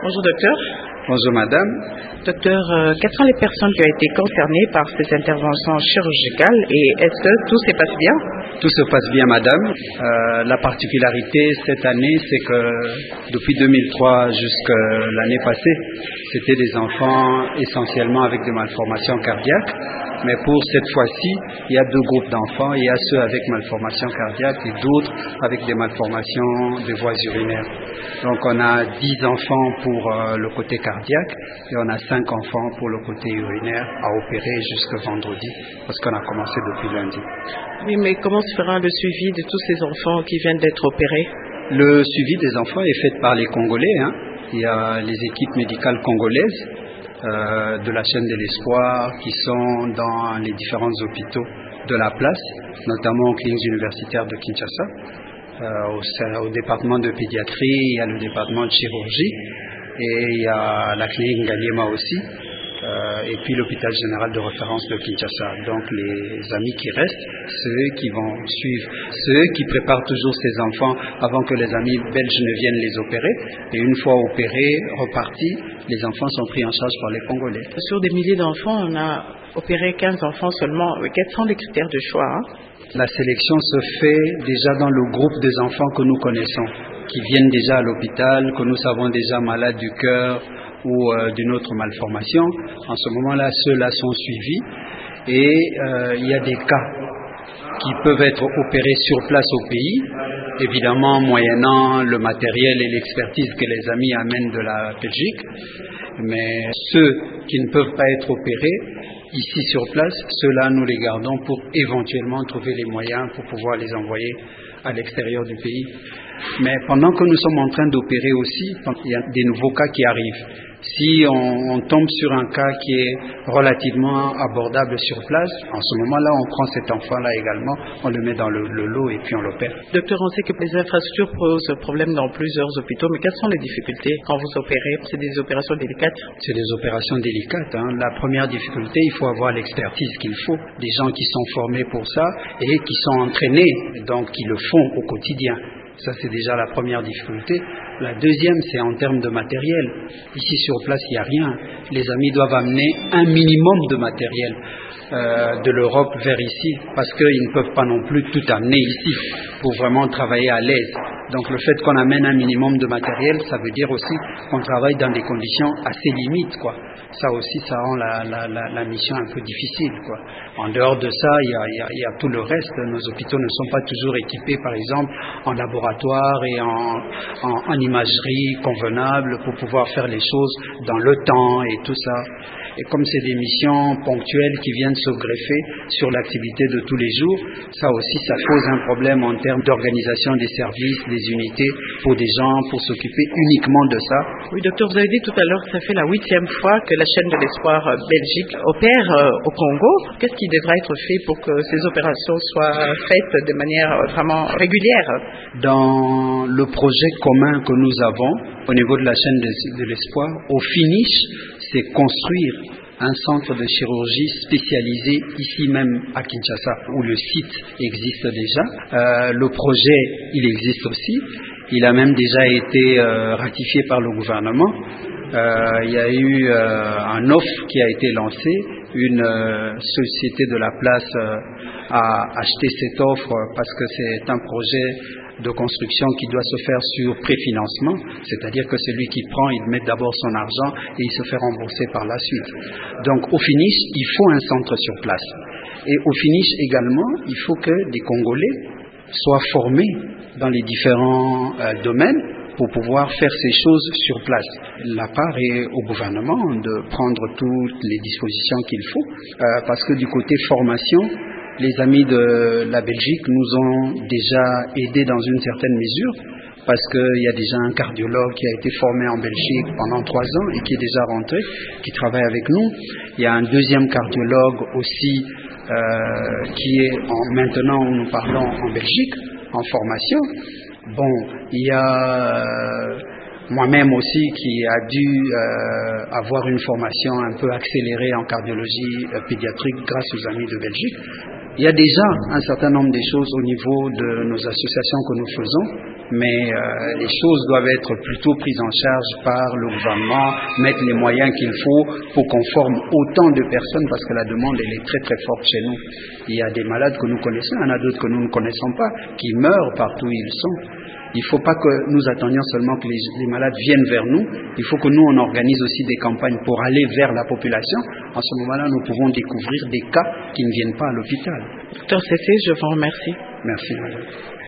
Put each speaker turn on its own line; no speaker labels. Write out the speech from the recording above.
Bonjour docteur.
Bonjour madame.
Docteur, quelles sont les personnes qui ont été concernées par ces interventions chirurgicales et est-ce que tout se passe bien?
Tout se passe bien madame. La particularité cette année, c'est que depuis 2003 jusqu'à l'année passée, c'était des enfants essentiellement avec des malformations cardiaques. Mais pour cette fois-ci, il y a deux groupes d'enfants. Il y a ceux avec malformations cardiaques et d'autres avec des malformations des voies urinaires. Donc on a 10 enfants pour le côté cardiaque et on a 5 enfants pour le côté urinaire à opérer jusqu'à vendredi parce qu'on a commencé depuis lundi.
Oui, mais comment se fera le suivi de tous ces enfants qui viennent d'être opérés?
Le suivi des enfants est fait par les Congolais. Il y a les équipes médicales congolaises de la chaîne de l'espoir qui sont dans les différents hôpitaux de la place, notamment aux cliniques universitaires de Kinshasa, au département de pédiatrie, il y a le département de chirurgie et il y a la clinique Ngaliema aussi, et puis l'hôpital général de référence de Kinshasa. Donc les amis qui restent, ceux qui vont suivre, ceux qui préparent toujours ces enfants avant que les amis belges ne viennent les opérer. Et une fois opérés, repartis, les enfants sont pris en charge par les Congolais.
Sur des milliers d'enfants, on a opéré 15 enfants seulement. Quels sont les critères de choix?
La sélection se fait déjà dans le groupe des enfants que nous connaissons, qui viennent déjà à l'hôpital, que nous savons déjà malades du cœur ou d'une autre malformation. En ce moment-là, ceux-là sont suivis et il y a des cas qui peuvent être opérés sur place au pays, évidemment moyennant le matériel et l'expertise que les amis amènent de la Belgique. Mais ceux qui ne peuvent pas être opérés ici sur place, ceux-là nous les gardons pour éventuellement trouver les moyens pour pouvoir les envoyer à l'extérieur du pays. Mais pendant que nous sommes en train d'opérer aussi, il y a des nouveaux cas qui arrivent. Si on tombe sur un cas qui est relativement abordable sur place, en ce moment-là, on prend cet enfant-là également, on le met dans le lot et puis on l'opère.
Docteur, on sait que les infrastructures posent problème dans plusieurs hôpitaux, mais quelles sont les difficultés quand vous opérez? C'est des opérations délicates?
C'est des opérations délicates. La première difficulté, il faut avoir l'expertise qu'il faut, des gens qui sont formés pour ça et qui sont entraînés, donc qui le font au quotidien. Ça, c'est déjà la première difficulté. La deuxième, c'est en termes de matériel. Ici, sur place, il n'y a rien. Les amis doivent amener un minimum de matériel de l'Europe vers ici, parce qu'ils ne peuvent pas non plus tout amener ici pour vraiment travailler à l'aise. Donc, le fait qu'on amène un minimum de matériel, ça veut dire aussi qu'on travaille dans des conditions assez limites, quoi. Ça aussi, ça rend la mission un peu difficile, quoi. En dehors de ça, il y a tout le reste. Nos hôpitaux ne sont pas toujours équipés, par exemple, en laboratoire et en imagerie convenable pour pouvoir faire les choses dans le temps et tout ça. Et comme c'est des missions ponctuelles qui viennent se greffer sur l'activité de tous les jours, ça aussi, ça pose un problème en termes d'organisation des services, des unités pour des gens, pour s'occuper uniquement de ça.
Oui, docteur, vous avez dit tout à l'heure que ça fait la 8e fois que la chaîne de l'espoir Belgique opère au Congo. Qu'est-ce qui devrait être fait pour que ces opérations soient faites de manière vraiment régulière?
Dans le projet commun que nous avons au niveau de la chaîne de l'espoir, au finish, c'est construire un centre de chirurgie spécialisé ici même à Kinshasa, où le site existe déjà. Le projet, il existe aussi. Il a même déjà été ratifié par le gouvernement. Il y a eu un offre qui a été lancé. Une société de la place a acheté cette offre parce que c'est un projet de construction qui doit se faire sur préfinancement, c'est-à-dire que c'est lui qui prend, il met d'abord son argent et il se fait rembourser par la suite. Donc au finish, il faut un centre sur place. Et au finish également, il faut que des Congolais soient formés dans les différents domaines pour pouvoir faire ces choses sur place. La part est au gouvernement de prendre toutes les dispositions qu'il faut, parce que du côté formation, les amis de la Belgique nous ont déjà aidés dans une certaine mesure, parce qu'il y a déjà un cardiologue qui a été formé en Belgique pendant 3 ans et qui est déjà rentré, qui travaille avec nous. Il y a un deuxième cardiologue aussi qui est maintenant où nous parlons en Belgique, en formation. Bon, il y a moi-même aussi qui a dû avoir une formation un peu accélérée en cardiologie pédiatrique grâce aux amis de Belgique. Il y a déjà un certain nombre de choses au niveau de nos associations que nous faisons mais les choses doivent être plutôt prises en charge par le gouvernement, mettre les moyens qu'il faut pour qu'on forme autant de personnes, parce que la demande elle est très très forte chez nous. Il y a des malades que nous connaissons, il y en a d'autres que nous ne connaissons pas, qui meurent partout où ils sont. Il ne faut pas que nous attendions seulement que les malades viennent vers nous, il faut que nous on organise aussi des campagnes pour aller vers la population. En ce moment-là, nous pouvons découvrir des cas qui ne viennent pas à l'hôpital.
Docteur Cessé, je vous remercie.
Merci, madame.